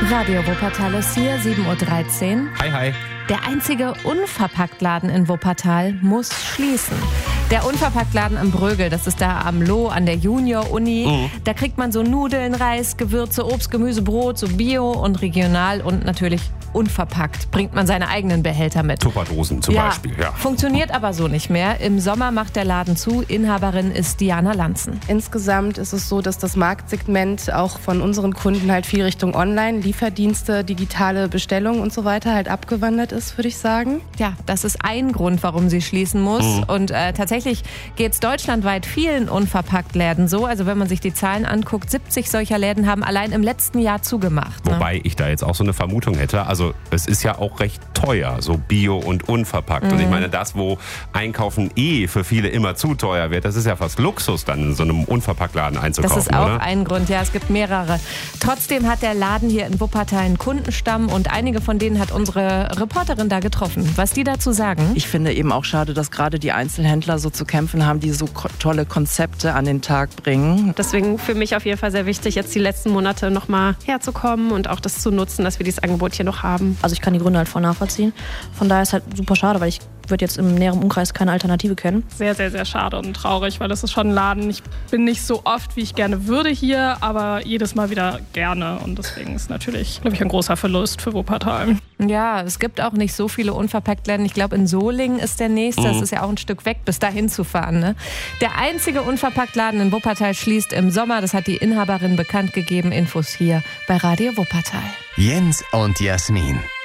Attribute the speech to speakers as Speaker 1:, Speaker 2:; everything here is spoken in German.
Speaker 1: Radio Wuppertal ist hier, 7.13 Uhr.
Speaker 2: Hi, hi.
Speaker 1: Der einzige Unverpacktladen in Wuppertal muss schließen. Der Unverpacktladen am Brögel, das ist da am Loh an der Junior-Uni. Da kriegt man so Nudeln, Reis, Gewürze, Obst, Gemüse, Brot, so bio und regional und natürlich unverpackt. Bringt man seine eigenen Behälter mit.
Speaker 2: Tupperdosen zum Beispiel, ja.
Speaker 1: Funktioniert aber so nicht mehr. Im Sommer macht der Laden zu. Inhaberin ist Diana Lanzen.
Speaker 3: Insgesamt ist es so, dass das Marktsegment auch von unseren Kunden halt viel Richtung Online, Lieferdienste, digitale Bestellungen und so weiter halt abgewandert ist, würde ich sagen.
Speaker 1: Ja, das ist ein Grund, warum sie schließen muss. Und tatsächlich geht es deutschlandweit vielen Unverpacktläden so. Also wenn man sich die Zahlen anguckt, 70 solcher Läden haben allein im letzten Jahr zugemacht. Ne?
Speaker 2: Wobei ich da jetzt auch so eine Vermutung hätte. Also es ist ja auch recht teuer, so bio und unverpackt. Und ich meine, das, wo Einkaufen für viele immer zu teuer wird, das ist ja fast Luxus, dann in so einem Unverpacktladen einzukaufen,
Speaker 1: Das ist auch
Speaker 2: oder?
Speaker 1: ein Grund, ja, es gibt mehrere. Trotzdem hat der Laden hier in Wuppertal einen Kundenstamm und einige von denen hat unsere Reporterin da getroffen. Was die dazu sagen?
Speaker 4: Ich finde eben auch schade, dass gerade die Einzelhändler so zu kämpfen haben, die so tolle Konzepte an den Tag bringen.
Speaker 5: Deswegen für mich auf jeden Fall sehr wichtig, jetzt die letzten Monate nochmal herzukommen und auch das zu nutzen, dass wir dieses Angebot hier noch haben.
Speaker 6: Also ich kann die Gründe halt voll nachvollziehen. Von daher ist halt super schade, weil ich würde jetzt im näheren Umkreis keine Alternative kennen.
Speaker 7: Sehr, sehr, sehr schade und traurig, weil das ist schon ein Laden. Ich bin nicht so oft, wie ich gerne würde hier, aber jedes Mal wieder gerne. Und deswegen ist natürlich, glaube ich, ein großer Verlust für Wuppertal.
Speaker 1: Ja, es gibt auch nicht so viele Unverpacktläden. Ich glaube, in Solingen ist der nächste. Das ist ja auch ein Stück weg, bis dahin zu fahren. Ne? Der einzige Unverpacktladen in Wuppertal schließt im Sommer. Das hat die Inhaberin bekannt gegeben. Infos hier bei Radio Wuppertal.
Speaker 8: Jens und Jasmin.